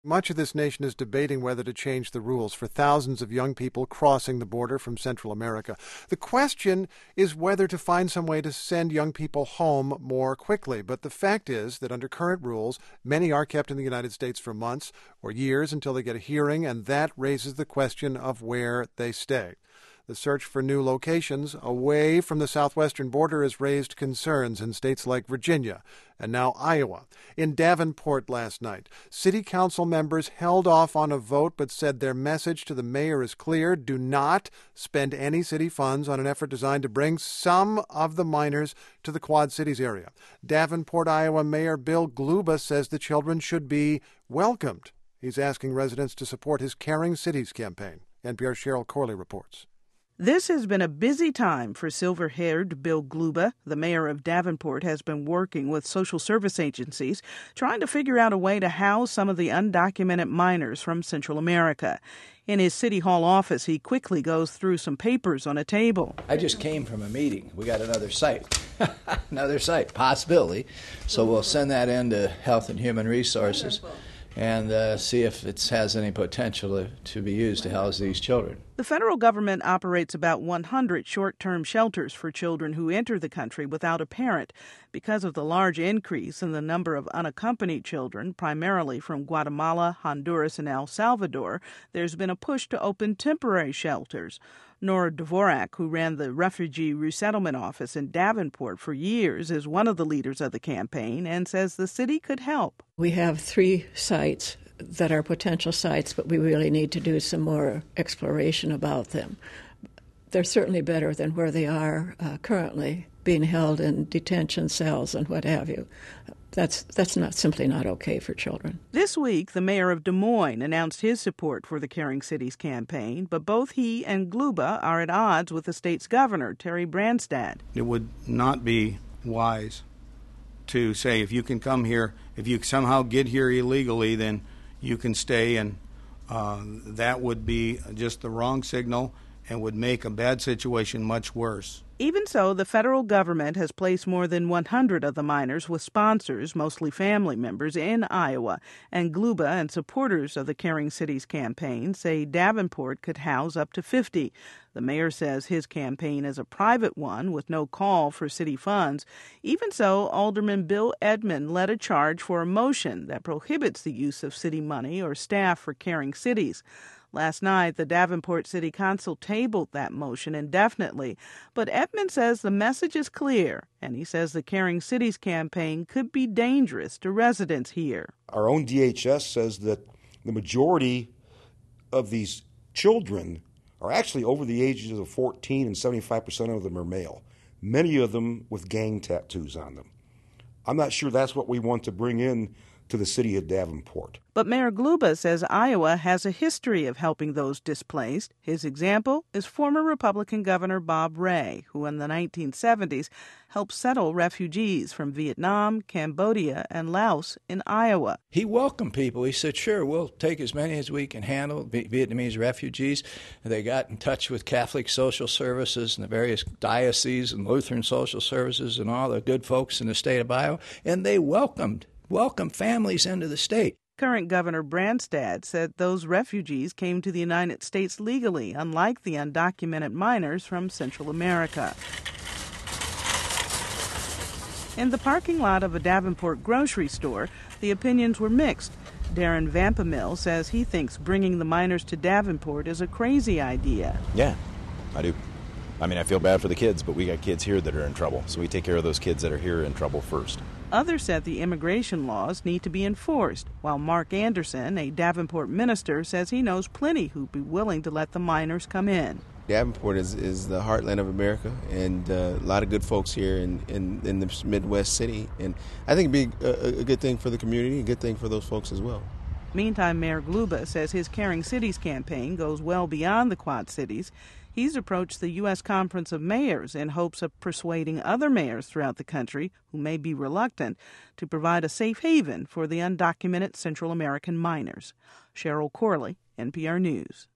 Much of this nation is debating whether to change the rules for thousands of young people crossing the border from Central America. The question is whether to find some way to send young people home more quickly. But the fact is that under current rules, many are kept in the United States for months or years until they get a hearing, and that raises the question of where they stay. The search for new locations away from the southwestern border has raised concerns in states like Virginia and now Iowa. In Davenport last night, city council members held off on a vote but said their message to the mayor is clear: do not spend any city funds on an effort designed to bring some of the minors to the Quad Cities area. Davenport, Iowa Mayor Bill Gluba says the children should be welcomed. He's asking residents to support his Caring Cities campaign. NPR's Cheryl Corley reports. This has been a busy time for silver-haired Bill Gluba. The mayor of Davenport has been working with social service agencies, trying to figure out a way to house some of the undocumented minors from Central America. In his City Hall office, he quickly goes through some papers on a table. I just came from a meeting. We got another site. Another site, possibility. So we'll send that into Health and Human Resources and see if it has any potential to be used to house these children. The federal government operates about 100 short-term shelters for children who enter the country without a parent. Because of the large increase in the number of unaccompanied children, primarily from Guatemala, Honduras, and El Salvador, there's been a push to open temporary shelters. Nora Dvorak, who ran the Refugee Resettlement Office in Davenport for years, is one of the leaders of the campaign and says the city could help. We have 3 sites that are potential sites, but we really need to do some more exploration about them. They're certainly better than where they are currently, being held in detention cells and what have you. That's simply not okay for children. This week, the mayor of Des Moines announced his support for the Caring Cities campaign, but both he and Gluba are at odds with the state's governor, Terry Branstad. It would not be wise to say if you can come here, if you somehow get here illegally, then you can stay, and that would be just the wrong signal and would make a bad situation much worse. Even so, the federal government has placed more than 100 of the minors with sponsors, mostly family members, in Iowa. And Gluba and supporters of the Caring Cities campaign say Davenport could house up to 50. The mayor says his campaign is a private one with no call for city funds. Even so, Alderman Bill Edmond led a charge for a motion that prohibits the use of city money or staff for Caring Cities. Last night, the Davenport City Council tabled that motion indefinitely, but Edmond says the message is clear, and he says the Caring Cities campaign could be dangerous to residents here. Our own DHS says that the majority of these children are actually over the ages of 14, and 75% of them are male, many of them with gang tattoos on them. I'm not sure that's what we want to bring in to the city of Davenport. But Mayor Gluba says Iowa has a history of helping those displaced. His example is former Republican Governor Bob Ray, who in the 1970s helped settle refugees from Vietnam, Cambodia, and Laos in Iowa. He welcomed people. He said, sure, we'll take as many as we can handle, Vietnamese refugees. They got in touch with Catholic social services and the various dioceses and Lutheran social services and all the good folks in the state of Iowa, and they welcome families into the state. Current Governor Branstad said those refugees came to the United States legally, unlike the undocumented minors from Central America. In the parking lot of a Davenport grocery store, the opinions were mixed. Darren Vampamil says he thinks bringing the minors to Davenport is a crazy idea. Yeah, I do. I mean, I feel bad for the kids, but we got kids here that are in trouble, so we take care of those kids that are here in trouble first. Others said the immigration laws need to be enforced, while Mark Anderson, a Davenport minister, says he knows plenty who'd be willing to let the minors come in. Davenport is the heartland of America, and a lot of good folks here in this Midwest city. And I think it'd be a good thing for the community, a good thing for those folks as well. Meantime, Mayor Gluba says his Caring Cities campaign goes well beyond the Quad Cities. He's approached the U.S. Conference of Mayors in hopes of persuading other mayors throughout the country who may be reluctant to provide a safe haven for the undocumented Central American minors. Cheryl Corley, NPR News.